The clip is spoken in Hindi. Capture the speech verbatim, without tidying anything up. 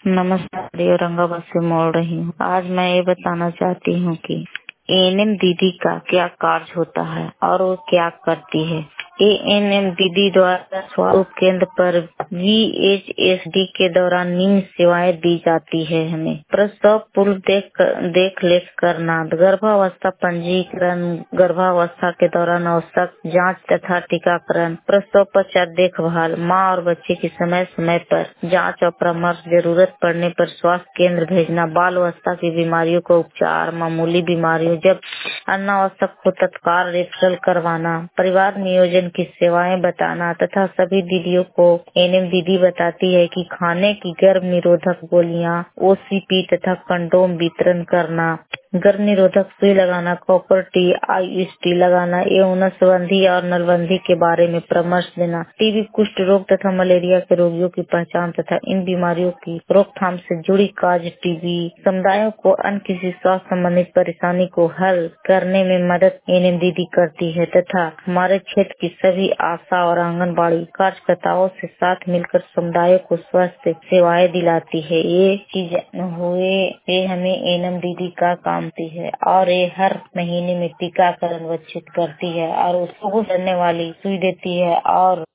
नमस्कार, ये औरंगाबाद से बोल रही हूँ। आज मैं ये बताना चाहती हूँ कि एएनएम दीदी का क्या कार्य होता है और वो क्या करती है। एएनएम दीदी द्वारा स्वास्थ्य केंद्र पर वीएचएसडी के दौरान निम्न सेवाएं दी जाती है। हमें प्रसव पूर्व देख देख रेख करना, गर्भावस्था पंजीकरण, गर्भावस्था के दौरान आवश्यक जांच तथा टीकाकरण, प्रसव पश्चात देखभाल, माँ और बच्चे की समय समय पर जांच और परामर्श, जरूरत पड़ने पर स्वास्थ्य केंद्र भेजना, बाल अवस्था की बीमारियों का उपचार, मामूली बीमारियों जब अनावश्यक हो तत्काल रेफरल करवाना, परिवार नियोजन की सेवाएं बताना तथा सभी दीदियों को एएनएम दीदी बताती है कि खाने की गर्भ निरोधक गोलियां, ओसीपी तथा कंडोम वितरण करना, गर्भ निरोधक सुई लगाना, कॉपर टी, आईयूएसटी लगाना एवं नसबंदी और नलबंदी के बारे में परामर्श देना, टीबी, कुष्ठ रोग तथा मलेरिया के रोगियों की पहचान तथा इन बीमारियों की रोकथाम से जुड़ी कार्य, टीबी समुदायों को अन्य किसी स्वास्थ्य संबंधित परेशानी को हल करने में मदद एएनएम दीदी करती है तथा हमारे क्षेत्र की सभी आशा और आंगनबाड़ी कार्यकर्ताओं से साथ मिलकर समुदायों को स्वास्थ्य सेवाएं दिलाती है। ये चीज हुए ये हमें एएनएम दीदी का काम है और ये हर महीने में टीकाकरण वंचित करती है और उसको करने वाली सुई देती है और